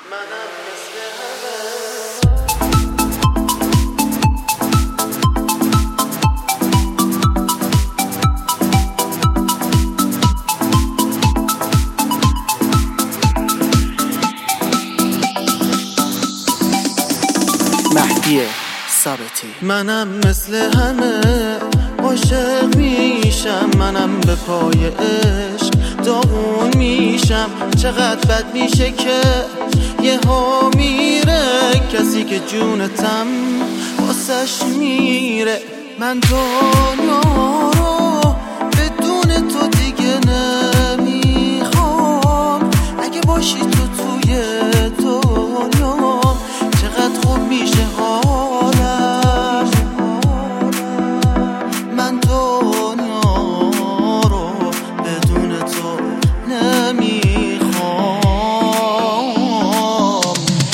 منم مثل مهدی ثابتی. منم مثل همه عاشق میشم، منم به پای عشق داغون میشم. چقدر بد میشه که یه ها میره کسی که جونتم واسش میره. من دنیا رو بدون تو دیگه نمیخوام، اگه باشی تو توی دنیا چقدر خوب میشه حالم. من دنیا رو بدون تو نمیخوام.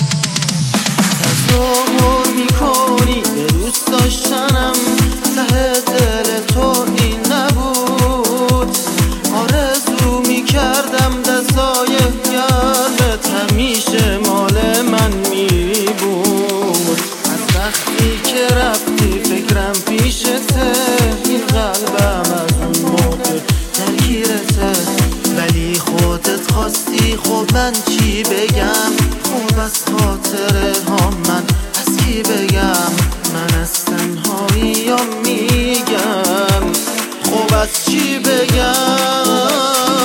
تظاهر میکنی به دوست داشتنم، ته دل تو این نبود. آرزو میکردم دستای گرمت همیشه مال من میبود. از وقتی که رفتی فکرم پیشته، این قلبم از اون موقع درگیرته. ولی خودت خواستی، خب من چی بگم؟ خب از خاطره ها من از کی بگم؟ من از تنهایی میگم، خب از چی بگم؟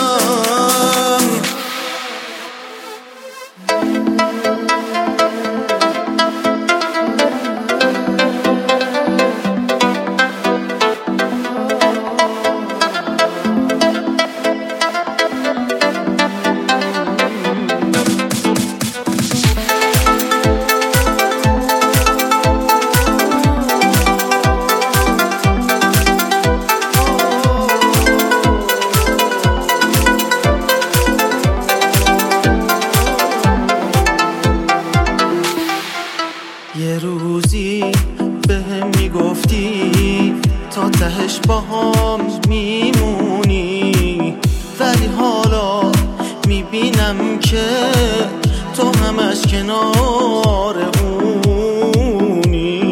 یه روزی بهم میگفتی تا تهش باهام میمونی، ولی حالا میبینم که تو همش کنار اونی.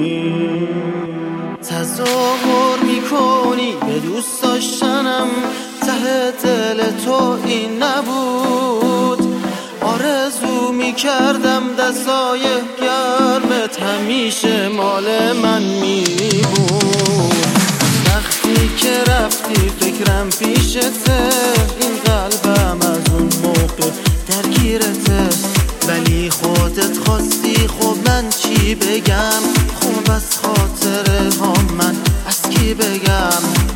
تظاهر میکنی به دوست داشتنم، ته دل تو این نبود. آرزو میکردم دستای گرمت همیشه مال من میبود. وقتی که رفتی فکرم پیشته، این قلبم از اون موقع درگیرته. ولی خودت خواستی، خب من چی بگم؟ خب از خاطره ها من از کی بگم؟